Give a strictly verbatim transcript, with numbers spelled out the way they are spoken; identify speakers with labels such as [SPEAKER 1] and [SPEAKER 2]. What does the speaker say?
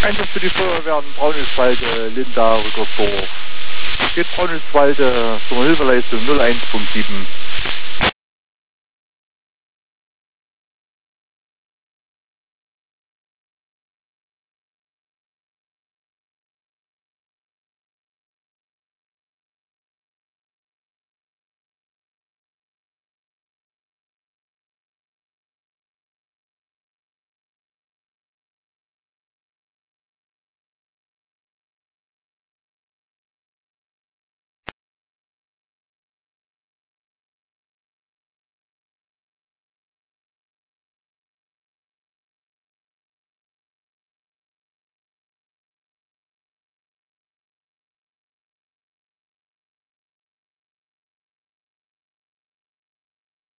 [SPEAKER 1] Einsatz für die Feuerwehren Braunschweig, Linda, Rückersdorf. Geht Braunschweig zur Hilfeleistung null eins Punkt sieben.